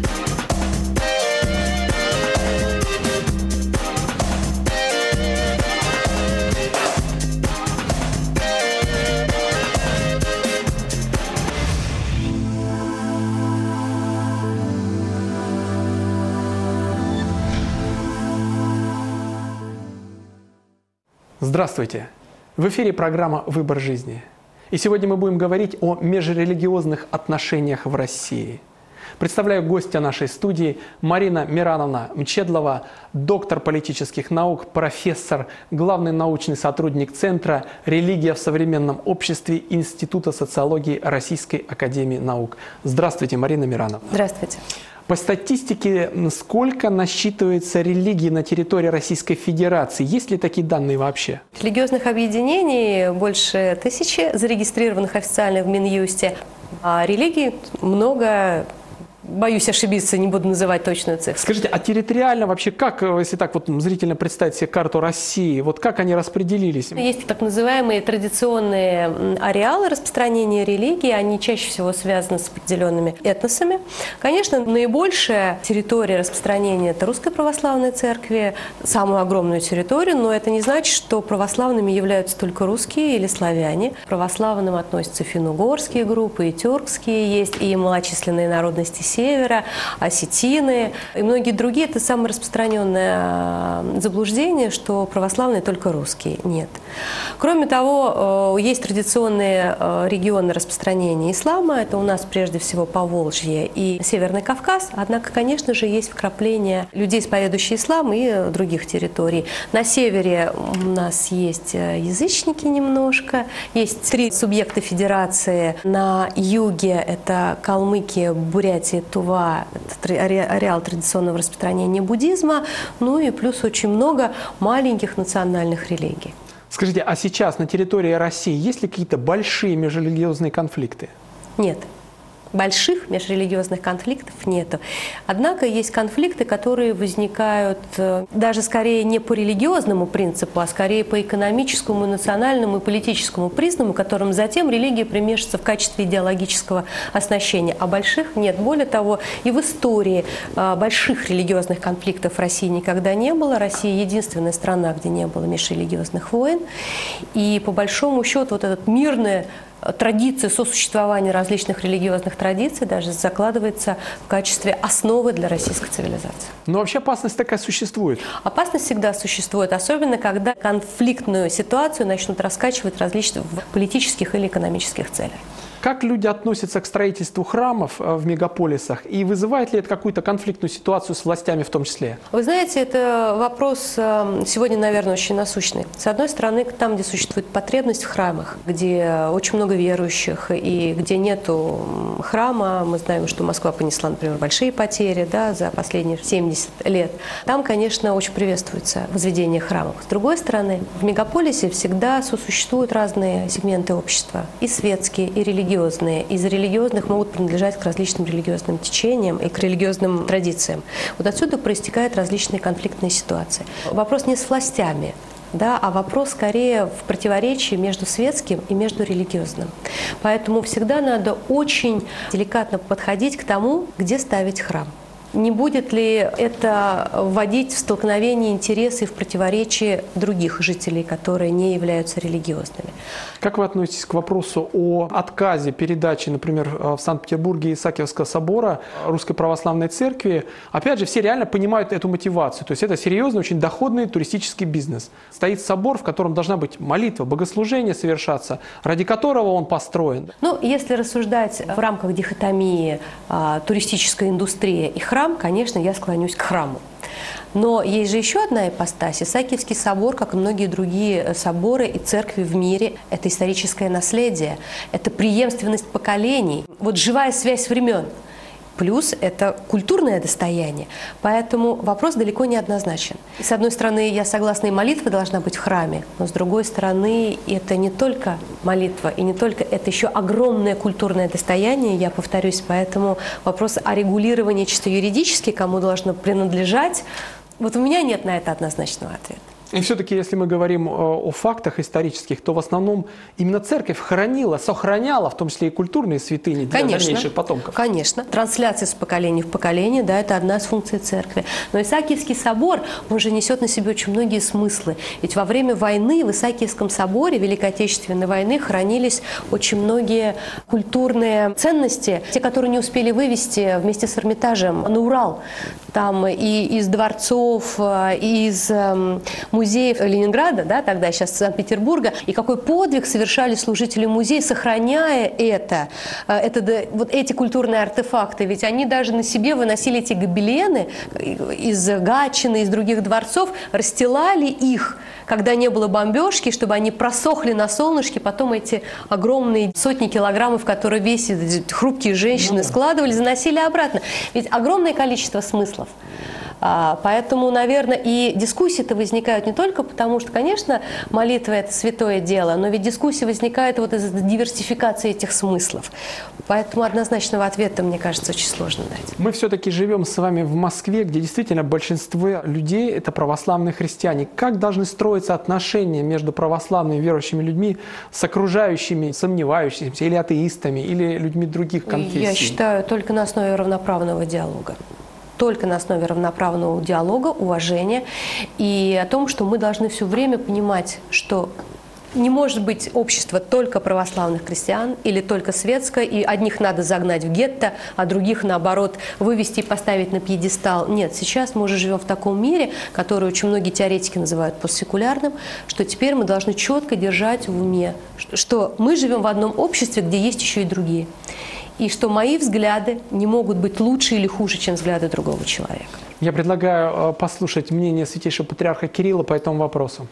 Здравствуйте! В эфире программа «Выбор жизни». И сегодня мы будем говорить о межрелигиозных отношениях в России. Представляю гостя нашей студии Марина Мирановна Мчедлова, доктор политических наук, профессор, главный научный сотрудник Центра «Религия в современном обществе» Института социологии Российской академии наук. Здравствуйте, Марина Мирановна. Здравствуйте. По статистике, сколько насчитывается религий на территории Российской Федерации? Есть ли такие данные вообще? Религиозных объединений больше 1000, зарегистрированных официально в Минюсте. А религий много. Боюсь ошибиться, не буду называть точную цифру. Скажите, а территориально вообще как, если так вот зрительно представить себе карту России, вот как они распределились? Есть так называемые традиционные ареалы распространения религии, они чаще всего связаны с определенными этносами. Конечно, наибольшая территория распространения – это Русской Православной Церкви, самую огромную территорию, но это не значит, что православными являются только русские или славяне. К православным относятся финно-угорские группы, и тюркские есть, и малочисленные народности Севера, осетины и многие другие. Это самое распространенное заблуждение, что православные только русские. Нет. Кроме того, есть традиционные регионы распространения ислама. Это у нас прежде всего Поволжье и Северный Кавказ. Однако, конечно же, есть вкрапления людей, исповедующих ислам, и других территорий. На севере у нас есть язычники немножко. Есть 3 субъекта федерации. На юге это Калмыкия, Бурятия, Тува, это ареал традиционного распространения буддизма, ну и плюс очень много маленьких национальных религий. Скажите, а сейчас на территории России есть ли какие-то большие межрелигиозные конфликты? Нет. Больших межрелигиозных конфликтов нету. Однако есть конфликты, которые возникают даже скорее не по религиозному принципу, а скорее по экономическому, национальному и политическому признаку, которым затем религия примешивается в качестве идеологического оснащения. А больших нет. Более того, и в истории больших религиозных конфликтов в России никогда не было. Россия единственная страна, где не было межрелигиозных войн. И по большому счету вот этот мирный традиция сосуществования различных религиозных традиций даже закладывается в качестве основы для российской цивилизации. Но вообще опасность такая существует? Опасность всегда существует, особенно когда конфликтную ситуацию начнут раскачивать различных политических или экономических целях. Как люди относятся к строительству храмов в мегаполисах и вызывает ли это какую-то конфликтную ситуацию с властями в том числе? Вы знаете, это вопрос сегодня, наверное, очень насущный. С одной стороны, там, где существует потребность в храмах, где очень много верующих и где нету храма, мы знаем, что Москва понесла, например, большие потери, да, за последние 70 лет, там, конечно, очень приветствуется возведение храмов. С другой стороны, в мегаполисе всегда сосуществуют разные сегменты общества, и светские, и религиозные. Из религиозных могут принадлежать к различным религиозным течениям и к религиозным традициям. Вот отсюда проистекают различные конфликтные ситуации. Вопрос не с властями, да, а вопрос скорее в противоречии между светским и между религиозным. Поэтому всегда надо очень деликатно подходить к тому, где ставить храм. Не будет ли это вводить в столкновение интересов и в противоречие других жителей, которые не являются религиозными? Как вы относитесь к вопросу о отказе передачи, например, в Санкт-Петербурге Исаакиевского собора Русской Православной Церкви? Опять же, все реально понимают эту мотивацию. То есть это серьезный, очень доходный туристический бизнес. Стоит собор, в котором должна быть молитва, богослужение совершаться, ради которого он построен. Ну, если рассуждать в рамках дихотомии туристическая индустрия и храм, конечно, я склонюсь к храму. Но есть же еще одна ипостась. Исаакиевский собор, как и многие другие соборы и церкви в мире, это историческое наследие, это преемственность поколений, вот живая связь времен. Плюс это культурное достояние. Поэтому вопрос далеко не однозначен. С одной стороны, я согласна, и молитва должна быть в храме, но с другой стороны, это не только молитва, и не только, это еще огромное культурное достояние, я повторюсь, поэтому вопрос о регулировании чисто юридически, кому должно принадлежать, вот у меня нет на это однозначного ответа. И все-таки, если мы говорим о фактах исторических, то в основном именно церковь хранила, сохраняла, в том числе и культурные святыни для дальнейших потомков. Конечно. Трансляция с поколения в поколение, да, это одна из функций церкви. Но Исаакиевский собор, он же несет на себе очень многие смыслы. Ведь во время войны в Исаакиевском соборе, Великой Отечественной войны, хранились очень многие культурные ценности, те, которые не успели вывести вместе с Эрмитажем на Урал. Там и из дворцов, и из музеев Ленинграда, да, тогда сейчас Санкт-Петербурга, и какой подвиг совершали служители музея, сохраняя вот эти культурные артефакты. Ведь они даже на себе выносили эти гобелены из Гатчины, из других дворцов, расстилали их, когда не было бомбежки, чтобы они просохли на солнышке, потом эти огромные сотни килограммов, которые весят хрупкие женщины, складывали, заносили обратно. Ведь огромное количество смыслов. Поэтому, наверное, и дискуссии-то возникают не только потому, что, конечно, молитва – это святое дело, но ведь дискуссии возникают вот из-за диверсификации этих смыслов. Поэтому однозначного ответа, мне кажется, очень сложно дать. Мы все-таки живем с вами в Москве, где действительно большинство людей – это православные христиане. Как должны строиться отношения между православными верующими людьми с окружающими, сомневающимися, или атеистами, или людьми других конфессий? Я считаю, только на основе равноправного диалога. Только на основе равноправного диалога, уважения и о том, что мы должны все время понимать, что не может быть общество только православных христиан или только светское, и одних надо загнать в гетто, а других, наоборот, вывести и поставить на пьедестал. Нет, сейчас мы уже живем в таком мире, который очень многие теоретики называют постсекулярным, что теперь мы должны четко держать в уме, что мы живем в одном обществе, где есть еще и другие. И что мои взгляды не могут быть лучше или хуже, чем взгляды другого человека. Я предлагаю послушать мнение святейшего патриарха Кирилла по этому вопросу.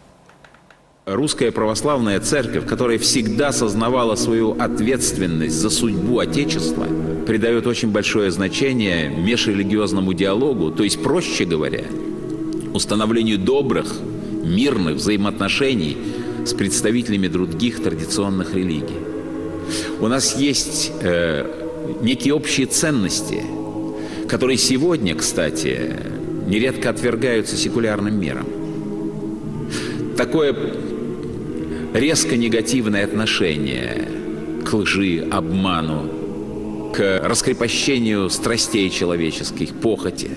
Русская православная церковь, которая всегда сознавала свою ответственность за судьбу Отечества, придает очень большое значение межрелигиозному диалогу, то есть, проще говоря, установлению добрых, мирных взаимоотношений с представителями других традиционных религий. У нас есть некие общие ценности, которые сегодня, кстати, нередко отвергаются секулярным миром. Такое резко негативное отношение к лжи, обману, к раскрепощению страстей человеческих, похоти.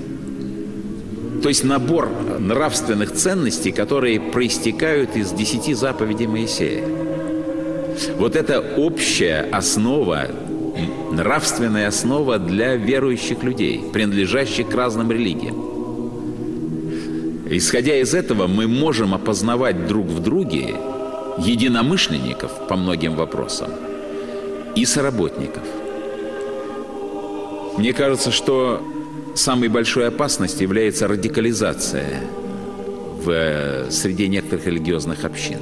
То есть набор нравственных ценностей, которые проистекают из 10 заповедей Моисея. Вот это общая основа, нравственная основа для верующих людей, принадлежащих к разным религиям. Исходя из этого, мы можем опознавать друг в друге единомышленников по многим вопросам и соработников. Мне кажется, что самой большой опасностью является радикализация в среде некоторых религиозных общин.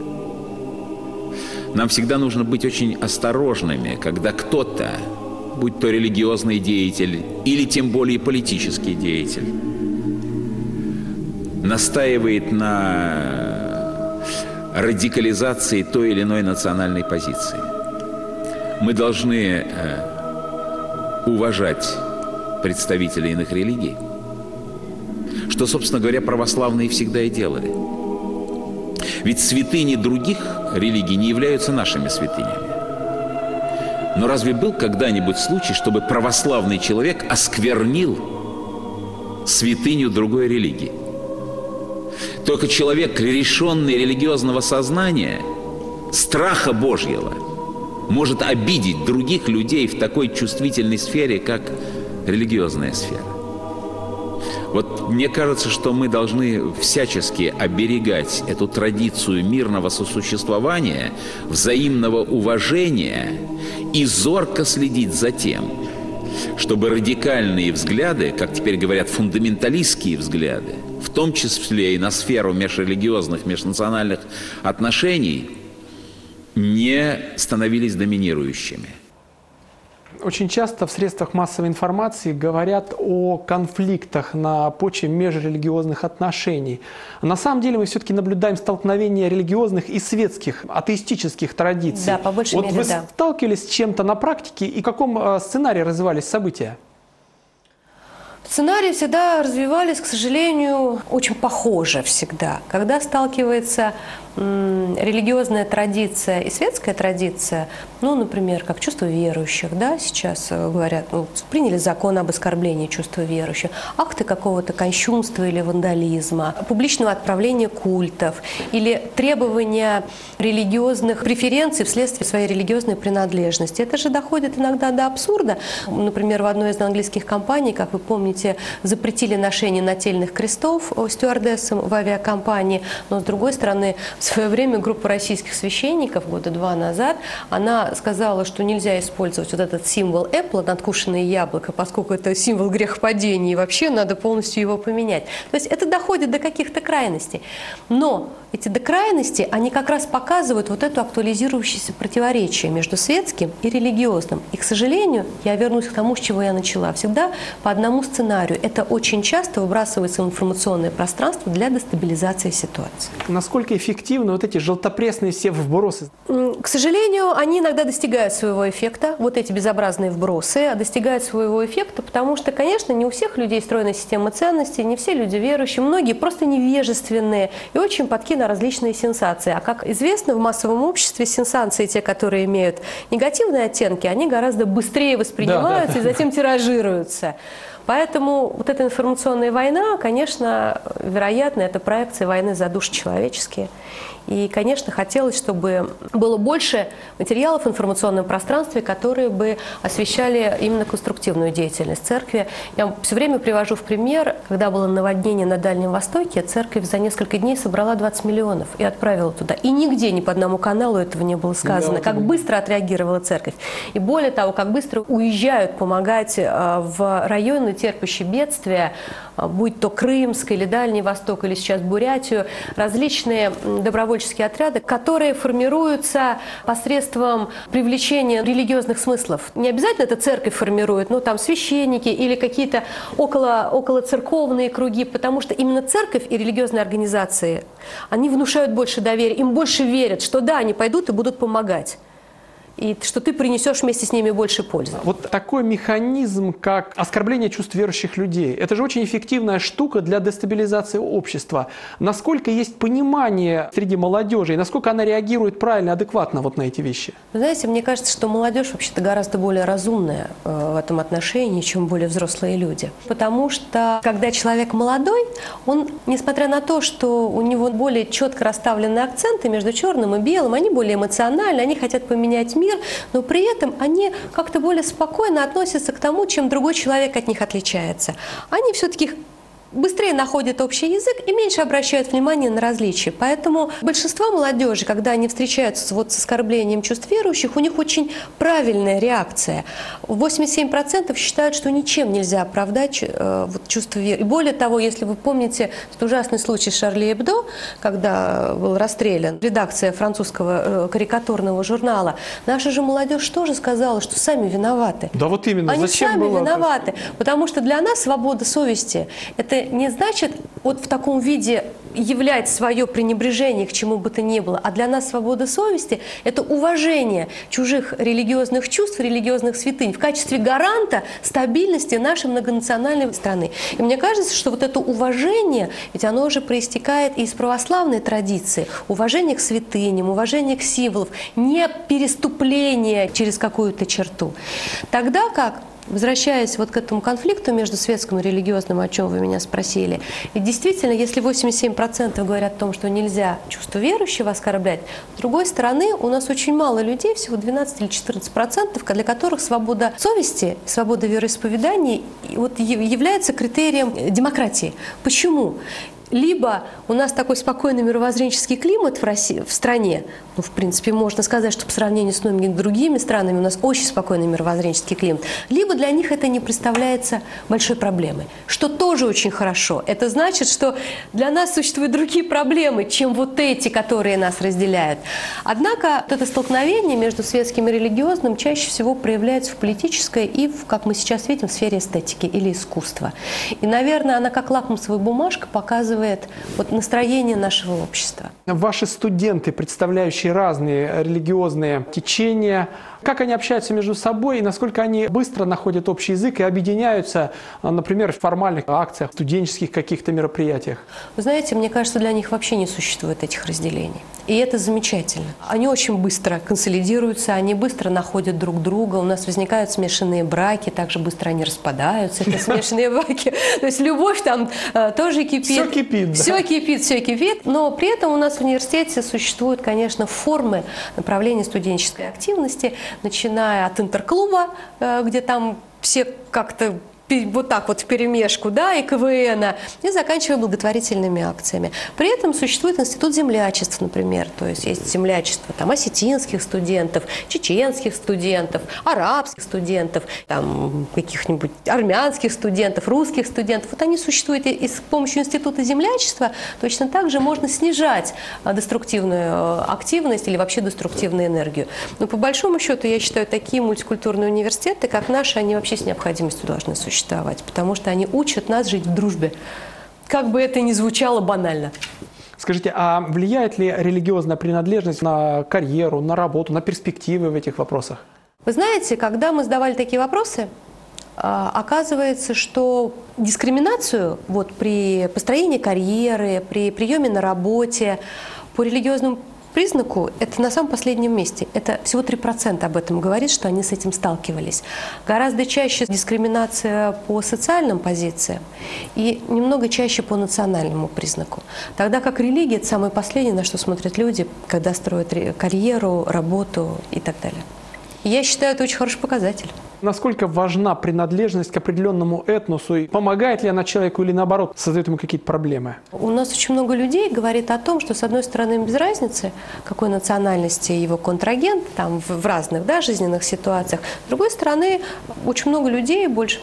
Нам всегда нужно быть очень осторожными, когда кто-то, будь то религиозный деятель или тем более политический деятель, настаивает на радикализации той или иной национальной позиции. Мы должны уважать представителей иных религий, что, собственно говоря, православные всегда и делали. Ведь святыни других религий не являются нашими святынями. Но разве был когда-нибудь случай, чтобы православный человек осквернил святыню другой религии? Только человек, лишенный религиозного сознания, страха Божьего, может обидеть других людей в такой чувствительной сфере, как религиозная сфера. Вот мне кажется, что мы должны всячески оберегать эту традицию мирного сосуществования, взаимного уважения и зорко следить за тем, чтобы радикальные взгляды, как теперь говорят, фундаменталистские взгляды, в том числе и на сферу межрелигиозных, межнациональных отношений, не становились доминирующими. Очень часто в средствах массовой информации говорят о конфликтах на почве межрелигиозных отношений. На самом деле мы все-таки наблюдаем столкновение религиозных и светских, атеистических традиций. Да, по большей мере, вы да. сталкивались с чем-то на практике и в каком сценарии развивались события? Сценарии всегда развивались, к сожалению, очень похоже всегда. Когда сталкивается религиозная традиция и светская традиция, ну, например, как чувство верующих, да, сейчас говорят, ну, приняли закон об оскорблении чувства верующих, акты какого-то кощунства или вандализма, публичного отправления культов или требования религиозных преференций вследствие своей религиозной принадлежности. Это же доходит иногда до абсурда. Например, в одной из английских компаний, как вы помните, запретили ношение нательных крестов стюардессам в авиакомпании, но, с другой стороны, в свое время группа российских священников года 2 назад, она сказала, что нельзя использовать вот этот символ Apple, надкушенное яблоко, поскольку это символ грехопадения, и вообще надо полностью его поменять. То есть это доходит до каких-то крайностей. Но эти до крайности, они как раз показывают вот это актуализирующееся противоречие между светским и религиозным. И, к сожалению, я вернусь к тому, с чего я начала. Всегда по одному сценарию. Это очень часто выбрасывается в информационное пространство для дестабилизации ситуации. Насколько эффективны вот эти желтопресные все вбросы? К сожалению, они иногда достигают своего эффекта. Вот эти безобразные вбросы достигают своего эффекта, потому что, конечно, не у всех людей стройная система ценностей, не все люди верующие, многие просто невежественные и очень падки на различные сенсации. А как известно, в массовом обществе сенсации, те, которые имеют негативные оттенки, они гораздо быстрее воспринимаются и затем тиражируются. Поэтому вот эта информационная война, конечно, вероятно, это проекция войны за души человеческие. И, конечно, хотелось, чтобы было больше материалов в информационном пространстве, которые бы освещали именно конструктивную деятельность церкви. Я все время привожу в пример, когда было наводнение на Дальнем Востоке, церковь за несколько дней собрала 20 миллионов и отправила туда. И нигде, ни по одному каналу этого не было сказано, как быстро отреагировала церковь. И более того, как быстро уезжают помогать в районы, терпящие бедствия, будь то Крымск или Дальний Восток, или сейчас Бурятию, различные добровольческие отряды, которые формируются посредством привлечения религиозных смыслов. Не обязательно это церковь формирует, но там священники или какие-то околоцерковные круги, потому что именно церковь и религиозные организации, они внушают больше доверия, им больше верят, что да, они пойдут и будут помогать. И что ты принесешь вместе с ними больше пользы. Вот такой механизм, как оскорбление чувств верующих людей, это же очень эффективная штука для дестабилизации общества. Насколько есть понимание среди молодежи, и насколько она реагирует правильно, адекватно вот на эти вещи? Вы знаете, мне кажется, что молодежь вообще-то гораздо более разумная в этом отношении, чем более взрослые люди. Потому что, когда человек молодой, он, несмотря на то, что у него более четко расставлены акценты между черным и белым, они более эмоциональны, они хотят поменять мир, но при этом они как-то более спокойно относятся к тому, чем другой человек от них отличается. Они все-таки быстрее находят общий язык и меньше обращают внимание на различия. Поэтому большинство молодежи, когда они встречаются вот с оскорблением чувств верующих, у них очень правильная реакция. 87% считают, что ничем нельзя оправдать вот, чувство веры. И более того, если вы помните этот ужасный случай с Шарли Эбдо, когда был расстрелян редакция французского карикатурного журнала, наша же молодежь тоже сказала, что сами виноваты. Да вот именно. Они зачем сами было виноваты, потому что для нас свобода совести – это не значит вот в таком виде являть свое пренебрежение к чему бы то ни было, а для нас свобода совести – это уважение чужих религиозных чувств, религиозных святынь в качестве гаранта стабильности нашей многонациональной страны. И мне кажется, что вот это уважение, ведь оно уже проистекает из православной традиции, уважение к святыням, уважение к символам, не переступление через какую-то черту. Тогда как, возвращаясь вот к этому конфликту между светским и религиозным, о чем вы меня спросили, и действительно, если 87% говорят о том, что нельзя чувство верующего оскорблять, с другой стороны, у нас очень мало людей, всего 12 или 14%, для которых свобода совести, свобода вероисповедания вот является критерием демократии. Почему? Либо у нас такой спокойный мировоззренческий климат в стране, ну, в принципе, можно сказать, что по сравнению с многими другими странами у нас очень спокойный мировоззренческий климат, либо для них это не представляется большой проблемой, что тоже очень хорошо. Это значит, что для нас существуют другие проблемы, чем вот эти, которые нас разделяют. Однако вот это столкновение между светским и религиозным чаще всего проявляется в политической и, как мы сейчас видим, в сфере эстетики или искусства. И, наверное, она как лакмусовая бумажка показывает вот настроение нашего общества. Ваши студенты, представляющие очень разные религиозные течения. Как они общаются между собой и насколько они быстро находят общий язык и объединяются, например, в формальных акциях, студенческих каких-то мероприятиях? Вы знаете, мне кажется, для них вообще не существует этих разделений. И это замечательно. Они очень быстро консолидируются, они быстро находят друг друга, у нас возникают смешанные браки, также быстро они распадаются, это смешанные браки. То есть любовь там тоже кипит. Все кипит, да. Все кипит, все кипит. Но при этом у нас в университете существуют, конечно, формы направления студенческой активности, начиная от интерклуба, где там все как-то вот так вот вперемешку, да, и КВН, и заканчивая благотворительными акциями. При этом существует институт землячеств, например, то есть есть землячество там осетинских студентов, чеченских студентов, арабских студентов, там каких-нибудь армянских студентов, русских студентов. Вот они существуют, и с помощью института землячества точно так же можно снижать деструктивную активность или вообще деструктивную энергию. Но по большому счету, я считаю, такие мультикультурные университеты, как наши, они вообще с необходимостью должны существовать, потому что они учат нас жить в дружбе. Как бы это ни звучало банально. Скажите, а влияет ли религиозная принадлежность на карьеру, на работу, на перспективы в этих вопросах? Вы знаете, когда мы сдавали такие вопросы, оказывается, что дискриминацию вот при построении карьеры, при приеме на работе, по религиозному признаку это на самом последнем месте. Это всего 3% об этом говорит, что они с этим сталкивались. Гораздо чаще дискриминация по социальным позициям и немного чаще по национальному признаку. Тогда как религия – это самое последнее, на что смотрят люди, когда строят карьеру, работу и так далее. И я считаю, это очень хороший показатель. Насколько важна принадлежность к определенному этносу? И помогает ли она человеку или наоборот создает ему какие-то проблемы? У нас очень много людей говорит о том, что с одной стороны им без разницы, какой национальности его контрагент там, в разных жизненных ситуациях. С другой стороны, очень много людей, больше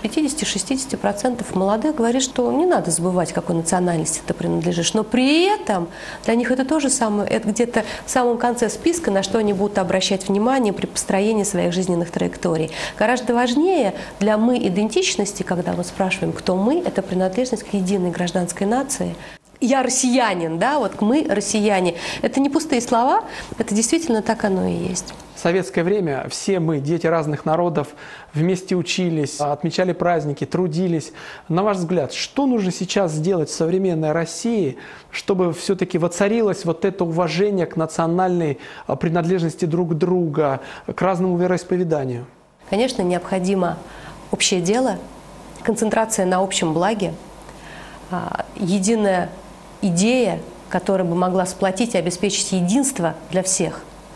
50-60% молодых, говорит, что не надо забывать, какой национальности ты принадлежишь. Но при этом для них это тоже самое, это где-то в самом конце списка, на что они будут обращать внимание при построении своих жизненных траекторий. Гораздо важнее для мы-идентичности, когда мы спрашиваем, кто мы, это принадлежность к единой гражданской нации. Я россиянин, да, вот мы россияне. Это не пустые слова, это действительно так оно и есть. В советское время все мы, дети разных народов, вместе учились, отмечали праздники, трудились. На ваш взгляд, что нужно сейчас сделать в современной России, чтобы все-таки воцарилось вот это уважение к национальной принадлежности друг друга, к разному вероисповеданию? Конечно, необходимо общее дело, концентрация на общем благе, единая идея, которая бы могла сплотить и обеспечить единство для всех.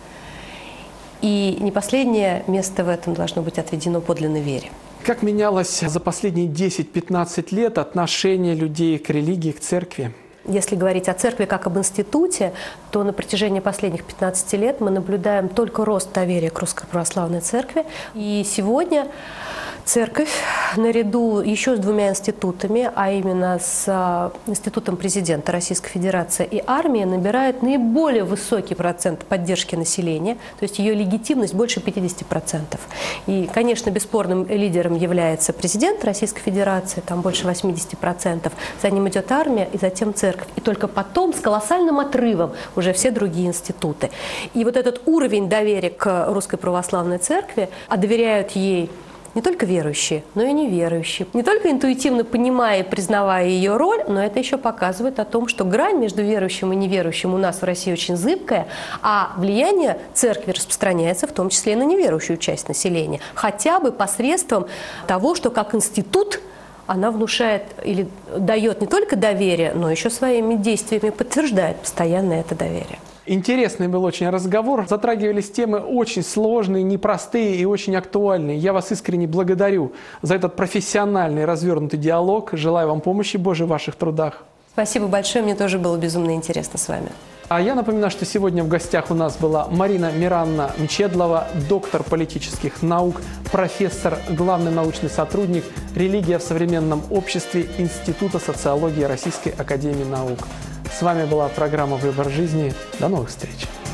И не последнее место в этом должно быть отведено подлинной вере. Как менялось за последние 10-15 лет отношение людей к религии, к церкви? Если говорить о церкви как об институте, то на протяжении последних 15 лет мы наблюдаем только рост доверия к Русской Православной Церкви. И сегодня церковь наряду еще с двумя институтами, а именно с Институтом президента Российской Федерации и армией, набирает наиболее высокий процент поддержки населения, то есть ее легитимность больше 50%. И, конечно, бесспорным лидером является президент Российской Федерации, там больше 80%, за ним идет армия и затем церковь. И только потом с колоссальным отрывом уже все другие институты. И вот этот уровень доверия к Русской Православной Церкви, а доверяют ей не только верующие, но и неверующие. Не только интуитивно понимая и признавая ее роль, но это еще показывает о том, что грань между верующим и неверующим у нас в России очень зыбкая, а влияние церкви распространяется в том числе и на неверующую часть населения. Хотя бы посредством того, что как институт она внушает или дает не только доверие, но еще своими действиями подтверждает постоянно это доверие. Интересный был очень разговор. Затрагивались темы очень сложные, непростые и очень актуальные. Я вас искренне благодарю за этот профессиональный развернутый диалог. Желаю вам помощи Божией в ваших трудах. Спасибо большое, мне тоже было безумно интересно с вами. А я напоминаю, что сегодня в гостях у нас была Марина Миранна Мчедлова, доктор политических наук, профессор, главный научный сотрудник «Религия в современном обществе» Института социологии Российской академии наук. С вами была программа «Выбор жизни». До новых встреч!